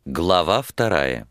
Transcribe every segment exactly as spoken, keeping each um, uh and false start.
Глава вторая.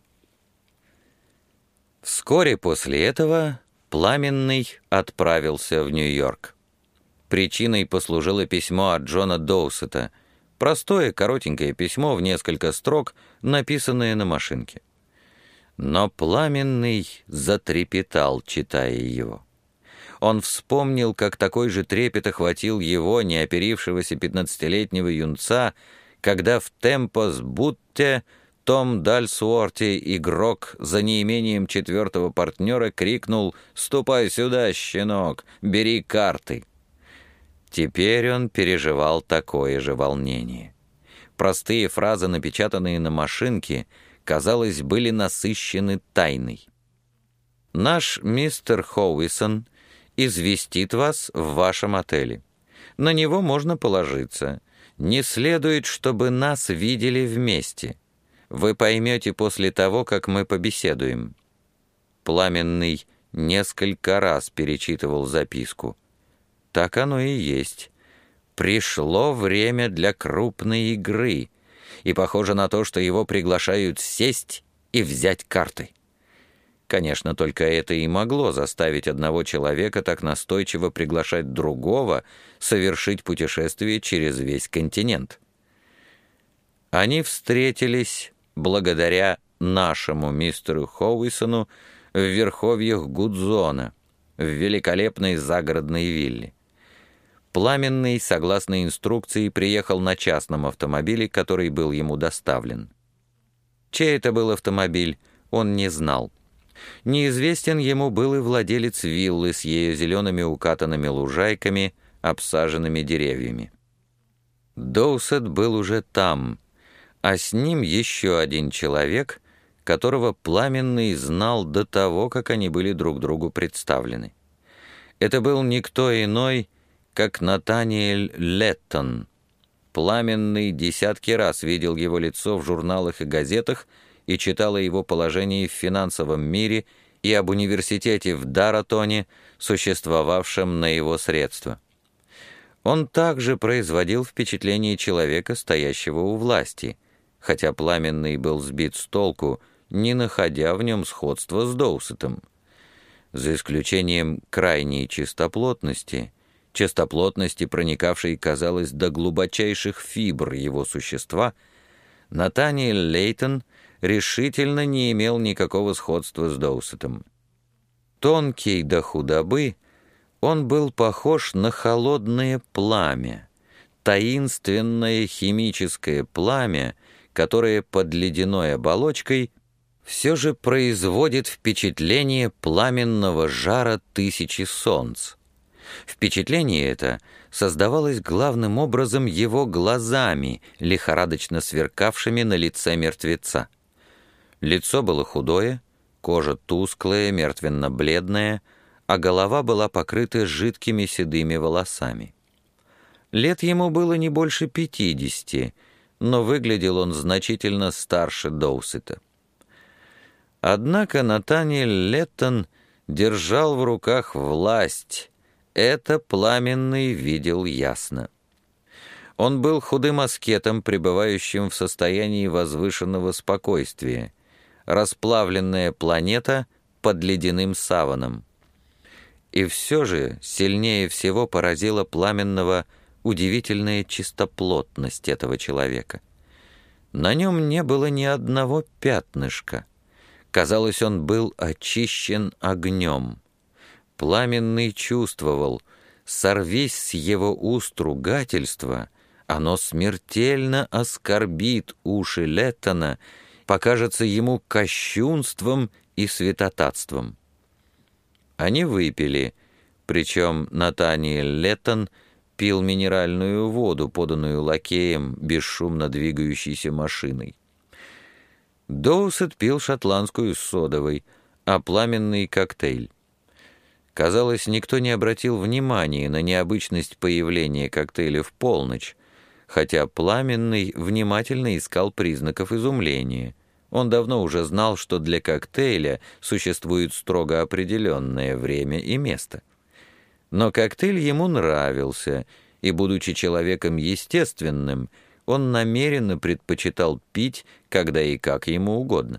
Вскоре после этого Пламенный отправился в Нью-Йорк. Причиной послужило письмо от Джона Доусета, простое коротенькое письмо в несколько строк, написанное на машинке. Но Пламенный затрепетал, читая его. Он вспомнил, как такой же трепет охватил его, неоперившегося пятнадцатилетнего юнца, когда в «Темпос Бутте» Том Дальсуорти, игрок, за неимением четвертого партнера, крикнул «Ступай сюда, щенок, бери карты!». Теперь он переживал такое же волнение. Простые фразы, напечатанные на машинке, казалось, были насыщены тайной. «Наш мистер Хоуисон известит вас в вашем отеле. На него можно положиться. Не следует, чтобы нас видели вместе. Вы поймете после того, как мы побеседуем». Пламенный несколько раз перечитывал записку. Так оно и есть. Пришло время для крупной игры, и похоже на то, что его приглашают сесть и взять карты. Конечно, только это и могло заставить одного человека так настойчиво приглашать другого совершить путешествие через весь континент. Они встретились благодаря нашему мистеру Хоуисону в верховьях Гудзона, в великолепной загородной вилле. Пламенный, согласно инструкции, приехал на частном автомобиле, который был ему доставлен. Чей это был автомобиль, он не знал. Неизвестен ему был и владелец виллы с ее зелеными укатанными лужайками, обсаженными деревьями. Доусет был уже там, а с ним еще один человек, которого Пламенный знал до того, как они были друг другу представлены. Это был никто иной, как Натаниэль Леттон. Пламенный десятки раз видел его лицо в журналах и газетах и читал о его положении в финансовом мире и об университете в Даратоне, существовавшем на его средства. Он также производил впечатление человека, стоящего у власти, хотя Пламенный был сбит с толку, не находя в нем сходства с Доусетом. За исключением крайней чистоплотности, чистоплотности, проникавшей, казалось, до глубочайших фибр его существа, Натаниэль Лейтон решительно не имел никакого сходства с Доусетом. Тонкий до худобы, он был похож на холодное пламя, таинственное химическое пламя, которое под ледяной оболочкой все же производит впечатление пламенного жара тысячи солнц. Впечатление это создавалось главным образом его глазами, лихорадочно сверкавшими на лице мертвеца. Лицо было худое, кожа тусклая, мертвенно-бледная, а голова была покрыта жидкими седыми волосами. Лет ему было не больше пятидесяти, но выглядел он значительно старше Доусета. Однако Натаниэль Леттон держал в руках власть. Это Пламенный видел ясно. Он был худым аскетом, пребывающим в состоянии возвышенного спокойствия, расплавленная планета под ледяным саваном. И все же сильнее всего поразила Пламенного удивительная чистоплотность этого человека. На нем не было ни одного пятнышка. Казалось, он был очищен огнем. Пламенный чувствовал, сорвись с его уст ругательство, оно смертельно оскорбит уши Леттона, покажется ему кощунством и святотатством. Они выпили, причем Натаниэль Леттон пил минеральную воду, поданную лакеем, бесшумно двигающейся машиной. Доусет пил шотландскую с содовой, а Пламенный — коктейль. Казалось, никто не обратил внимания на необычность появления коктейля в полночь, хотя Пламенный внимательно искал признаков изумления. Он давно уже знал, что для коктейля существует строго определенное время и место. Но коктейль ему нравился, и, будучи человеком естественным, он намеренно предпочитал пить, когда и как ему угодно.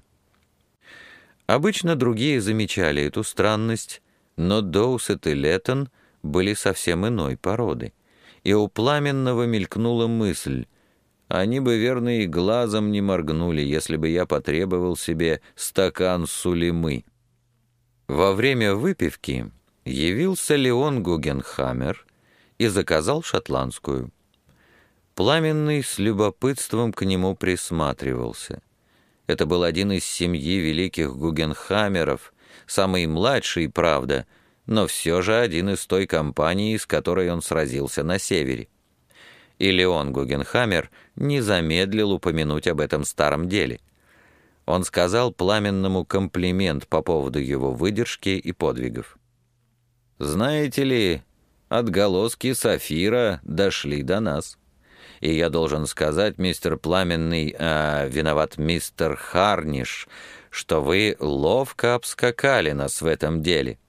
Обычно другие замечали эту странность, но Доусет и Леттон были совсем иной породы, и у Пламенного мелькнула мысль: они бы, верно, и глазом не моргнули, если бы я потребовал себе стакан сулемы. Во время выпивки явился Леон Гугенхаммер и заказал шотландскую. Пламенный с любопытством к нему присматривался. Это был один из семьи великих Гугенхаммеров, самый младший, правда, но все же один из той компании, с которой он сразился на севере. И Леон Гугенхаммер не замедлил упомянуть об этом старом деле. Он сказал Пламенному комплимент по поводу его выдержки и подвигов. «Знаете ли, отголоски Сафира дошли до нас. И я должен сказать, мистер Пламенный, а, виноват мистер Харниш, что вы ловко обскакали нас в этом деле».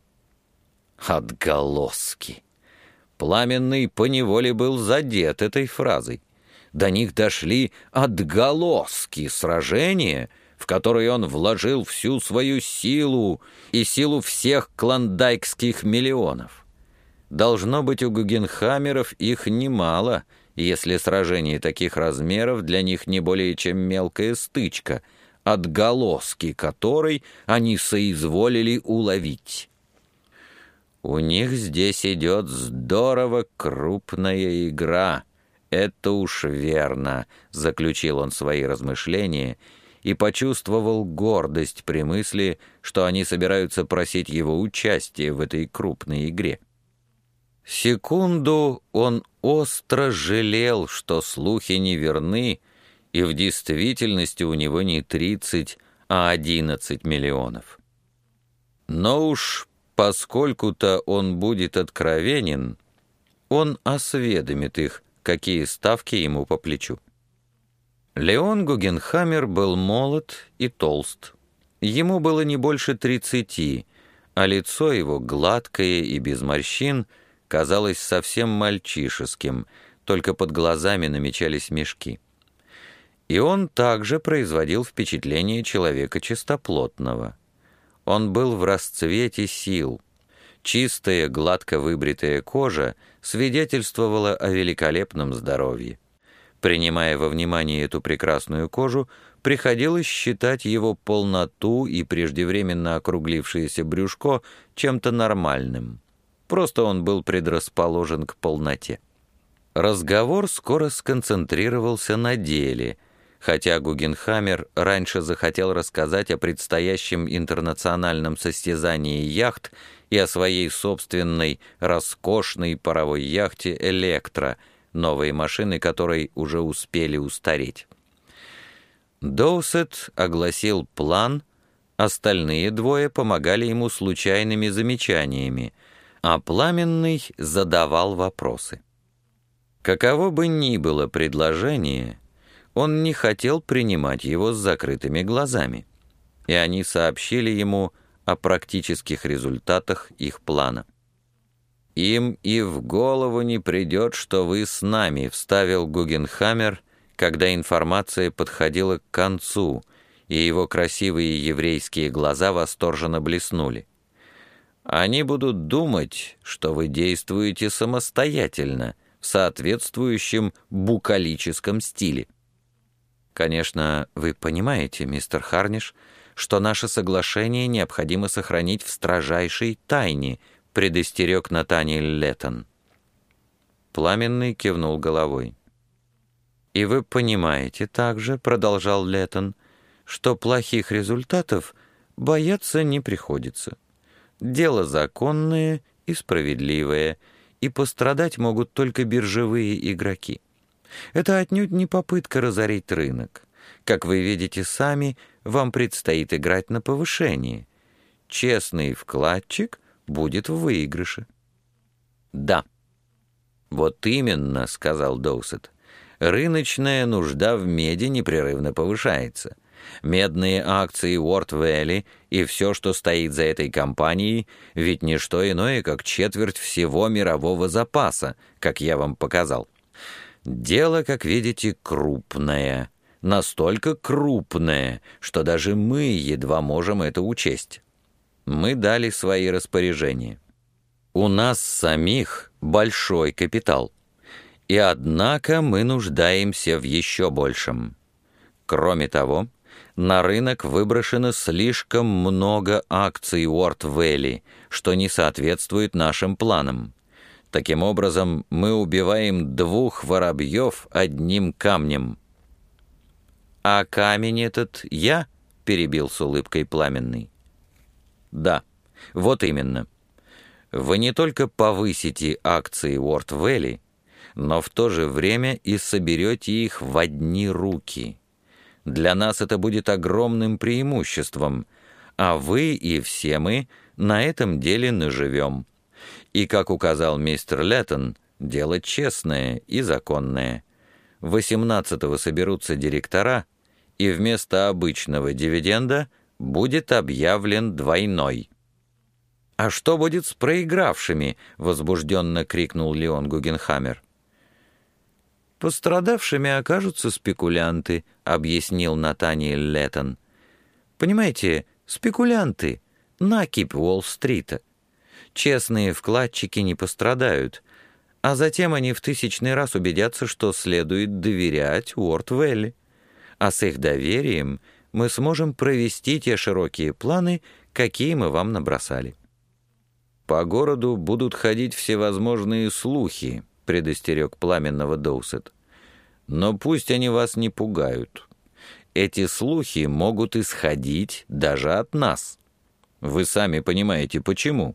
Отголоски! Пламенный поневоле был задет этой фразой. До них дошли отголоски сражения, в которое он вложил всю свою силу и силу всех клондайкских миллионов. Должно быть, у Гугенхаммеров их немало, если сражение таких размеров для них не более чем мелкая стычка, отголоски которой они соизволили уловить. У них здесь идет здорово крупная игра. Это уж верно, заключил он свои размышления и почувствовал гордость при мысли, что они собираются просить его участия в этой крупной игре. Секунду он остро жалел, что слухи не верны, и в действительности у него не тридцать, а одиннадцать миллионов. Но уж поскольку-то он будет откровенен, он осведомит их, какие ставки ему по плечу. Леон Гугенхаммер был молод и толст. Ему было не больше тридцати, а лицо его, гладкое и без морщин, казалось совсем мальчишеским, только под глазами намечались мешки. И он также производил впечатление человека чистоплотного. Он был в расцвете сил. Чистая, гладко выбритая кожа свидетельствовала о великолепном здоровье. Принимая во внимание эту прекрасную кожу, приходилось считать его полноту и преждевременно округлившееся брюшко чем-то нормальным. Просто он был предрасположен к полноте. Разговор скоро сконцентрировался на деле, хотя Гугенхаммер раньше захотел рассказать о предстоящем интернациональном состязании яхт и о своей собственной роскошной паровой яхте «Электро», новые машины которой уже успели устареть. Доусет огласил план, остальные двое помогали ему случайными замечаниями, а Пламенный задавал вопросы. Каково бы ни было предложение, он не хотел принимать его с закрытыми глазами, и они сообщили ему о практических результатах их плана. «Им и в голову не придет, что вы с нами», — вставил Гугенхаммер, когда информация подходила к концу, и его красивые еврейские глаза восторженно блеснули. «Они будут думать, что вы действуете самостоятельно, в соответствующем букалическом стиле». «Конечно, вы понимаете, мистер Харниш, что наше соглашение необходимо сохранить в строжайшей тайне», предостерег Натаниэль Леттон. Пламенный кивнул головой. «И вы понимаете также, — продолжал Леттон, — что плохих результатов бояться не приходится. Дело законное и справедливое, и пострадать могут только биржевые игроки. Это отнюдь не попытка разорить рынок. Как вы видите сами, вам предстоит играть на повышение. Честный вкладчик будет в выигрыше». «Да». «Вот именно», — сказал Доусет. «Рыночная нужда в меди непрерывно повышается. Медные акции Уорд-Вэлли и все, что стоит за этой компанией, ведь не что иное, как четверть всего мирового запаса, как я вам показал. Дело, как видите, крупное. Настолько крупное, что даже мы едва можем это учесть. Мы дали свои распоряжения. У нас самих большой капитал. И однако мы нуждаемся в еще большем. Кроме того, на рынок выброшено слишком много акций Уорт Вэлли, что не соответствует нашим планам. Таким образом, мы убиваем двух воробьев одним камнем. «А камень этот я?» — перебил с улыбкой Пламенный. «Да, вот именно. Вы не только повысите акции Уорт Вэлли, но в то же время и соберете их в одни руки. Для нас это будет огромным преимуществом, а вы и все мы на этом деле наживем. И, как указал мистер Леттон, дело честное и законное. восемнадцатого соберутся директора, и вместо обычного дивиденда будет объявлен двойной». «А что будет с проигравшими?» — возбужденно крикнул Леон Гугенхаммер. «Пострадавшими окажутся спекулянты», — объяснил Натаниэль Леттон. «Понимаете, спекулянты — накипь Уолл-стрита. Честные вкладчики не пострадают, а затем они в тысячный раз убедятся, что следует доверять Уорт Вэлли. А с их доверием мы сможем провести те широкие планы, какие мы вам набросали». «По городу будут ходить всевозможные слухи», — предостерег Пламенного Доусет. «Но пусть они вас не пугают. Эти слухи могут исходить даже от нас. Вы сами понимаете, почему.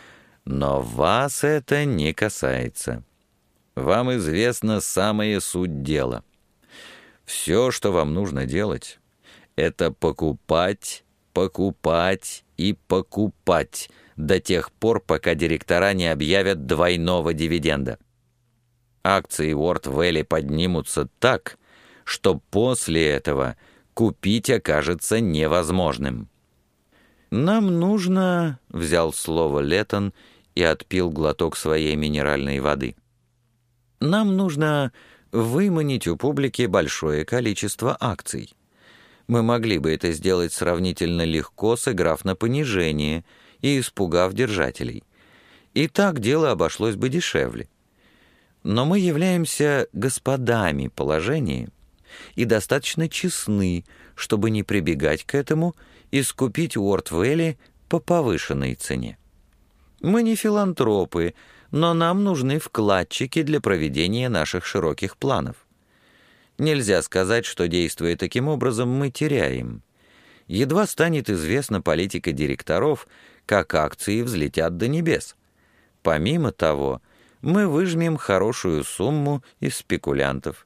Но вас это не касается. Вам известна самая суть дела. Все, что вам нужно делать, это покупать, покупать и покупать до тех пор, пока директора не объявят двойного дивиденда. Акции Уорт Вэлли поднимутся так, что после этого купить окажется невозможным. «Нам нужно...» — взял слово Леттон и отпил глоток своей минеральной воды. «Нам нужно выманить у публики большое количество акций. Мы могли бы это сделать сравнительно легко, сыграв на понижение и испугав держателей. И так дело обошлось бы дешевле. Но мы являемся господами положения и достаточно честны, чтобы не прибегать к этому и скупить Уорт Вэлли по повышенной цене. Мы не филантропы, но нам нужны вкладчики для проведения наших широких планов. Нельзя сказать, что, действуя таким образом, мы теряем. Едва станет известна политика директоров, как акции взлетят до небес. Помимо того, мы выжмем хорошую сумму из спекулянтов.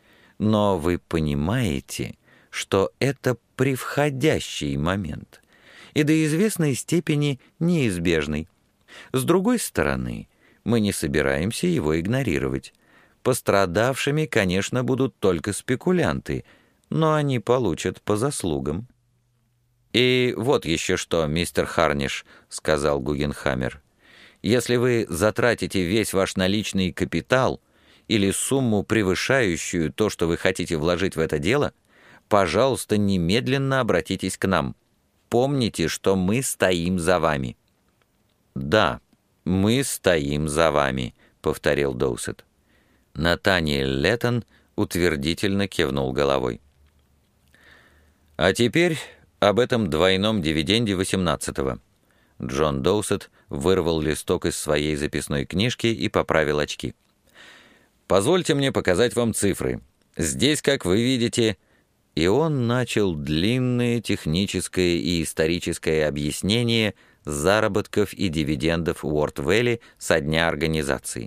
Но вы понимаете, что это превходящий момент и до известной степени неизбежный. С другой стороны, мы не собираемся его игнорировать. Пострадавшими, конечно, будут только спекулянты, но они получат по заслугам. «И вот еще что, мистер Харниш», — сказал Гугенхаммер. «Если вы затратите весь ваш наличный капитал или сумму, превышающую то, что вы хотите вложить в это дело, пожалуйста, немедленно обратитесь к нам. Помните, что мы стоим за вами». «Да, мы стоим за вами», — повторил Доусет. Натаниэль Леттон утвердительно кивнул головой. «А теперь об этом двойном дивиденде восемнадцатого». Джон Доусет вырвал листок из своей записной книжки и поправил очки. «Позвольте мне показать вам цифры. Здесь, как вы видите...» И он начал длинное техническое и историческое объяснение заработков и дивидендов Уорт Вэлли со дня организации.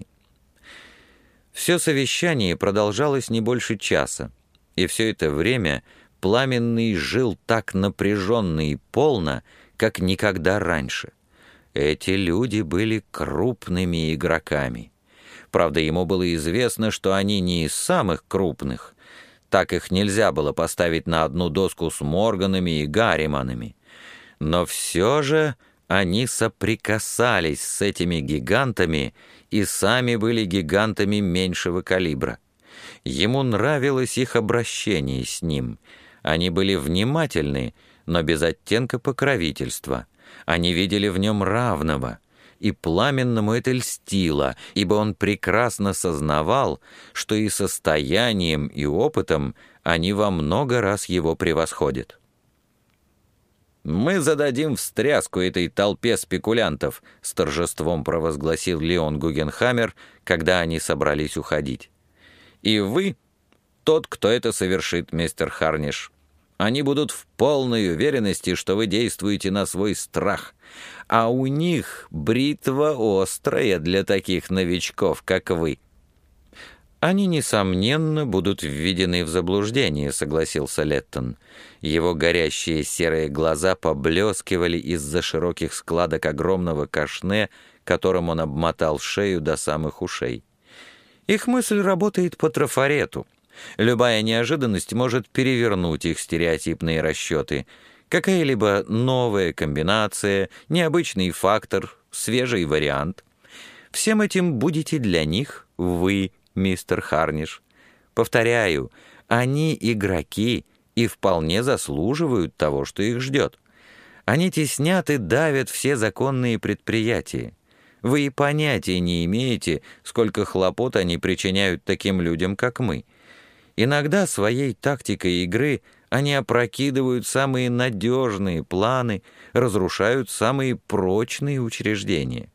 Все совещание продолжалось не больше часа, и все это время Пламенный жил так напряженно и полно, как никогда раньше. Эти люди были крупными игроками. Правда, ему было известно, что они не из самых крупных. Так их нельзя было поставить на одну доску с Морганами и Гарриманами. Но все же они соприкасались с этими гигантами и сами были гигантами меньшего калибра. Ему нравилось их обращение с ним. Они были внимательны, но без оттенка покровительства. Они видели в нем равного, и Пламенному это льстило, ибо он прекрасно сознавал, что и состоянием, и опытом они во много раз его превосходят. «Мы зададим встряску этой толпе спекулянтов», — с торжеством провозгласил Леон Гугенхаммер, когда они собрались уходить. «И вы тот, кто это совершит, мистер Харниш. Они будут в полной уверенности, что вы действуете на свой страх, а у них бритва острая для таких новичков, как вы». «Они, несомненно, будут введены в заблуждение», — согласился Леттон. Его горящие серые глаза поблескивали из-за широких складок огромного кашне, которым он обмотал шею до самых ушей. «Их мысль работает по трафарету. Любая неожиданность может перевернуть их стереотипные расчеты. Какая-либо новая комбинация, необычный фактор, свежий вариант. Всем этим будете для них вы, мистер Харниш. Повторяю, они игроки и вполне заслуживают того, что их ждет. Они теснят и давят все законные предприятия. Вы и понятия не имеете, сколько хлопот они причиняют таким людям, как мы. Иногда своей тактикой игры они опрокидывают самые надежные планы, разрушают самые прочные учреждения».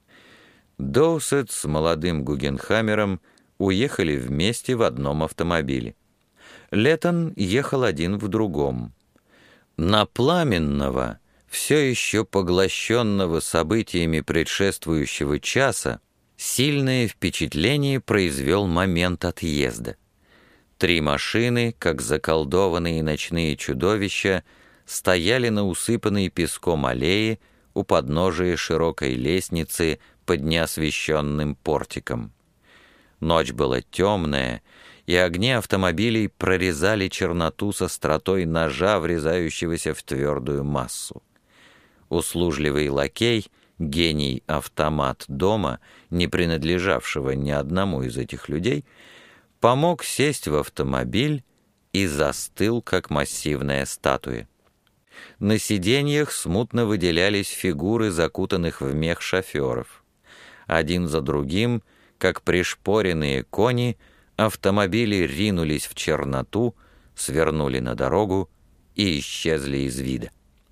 Доусет с молодым Гугенхаммером уехали вместе в одном автомобиле. Леттон ехал один в другом. На Пламенного, все еще поглощенного событиями предшествующего часа, сильное впечатление произвел момент отъезда. Три машины, как заколдованные ночные чудовища, стояли на усыпанной песком аллее у подножия широкой лестницы под неосвещенным портиком. Ночь была темная, и огни автомобилей прорезали черноту с остротой ножа, врезающегося в твердую массу. Услужливый лакей, гений-автомат дома, не принадлежавшего ни одному из этих людей, помог сесть в автомобиль и застыл, как массивная статуя. На сиденьях смутно выделялись фигуры закутанных в мех шоферов. Один за другим, как пришпоренные кони, автомобили ринулись в черноту, свернули на дорогу и исчезли из вида.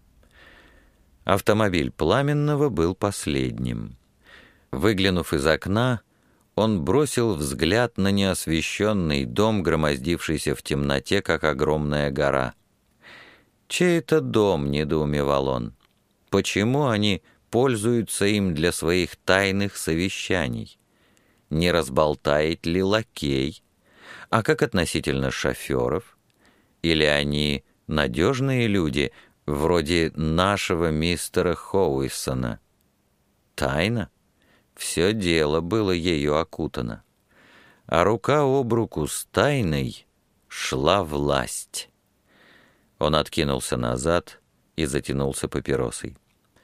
Автомобиль Пламенного был последним. Выглянув из окна, он бросил взгляд на неосвещенный дом, громоздившийся в темноте, как огромная гора. «Чей это дом?» — недоумевал он. «Почему они пользуются им для своих тайных совещаний? Не разболтает ли лакей? А как относительно шоферов? Или они надежные люди, вроде нашего мистера Хоуисона? Тайна? Все дело было ею окутано. А рука об руку с тайной шла власть». Он откинулся назад и затянулся папиросой.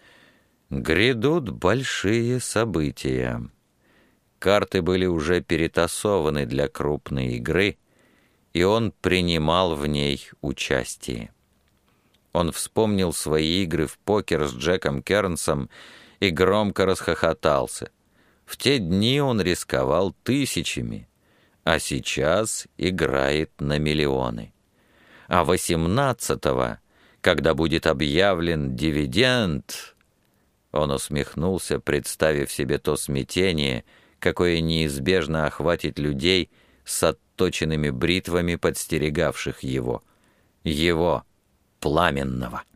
Грядут большие события. Карты были уже перетасованы для крупной игры, и он принимал в ней участие. Он вспомнил свои игры в покер с Джеком Кернсом и громко расхохотался. В те дни он рисковал тысячами, а сейчас играет на миллионы. А восемнадцатого, когда будет объявлен дивиденд... Он усмехнулся, представив себе то смятение, какое неизбежно охватит людей с отточенными бритвами, подстерегавших его. Его, Пламенного.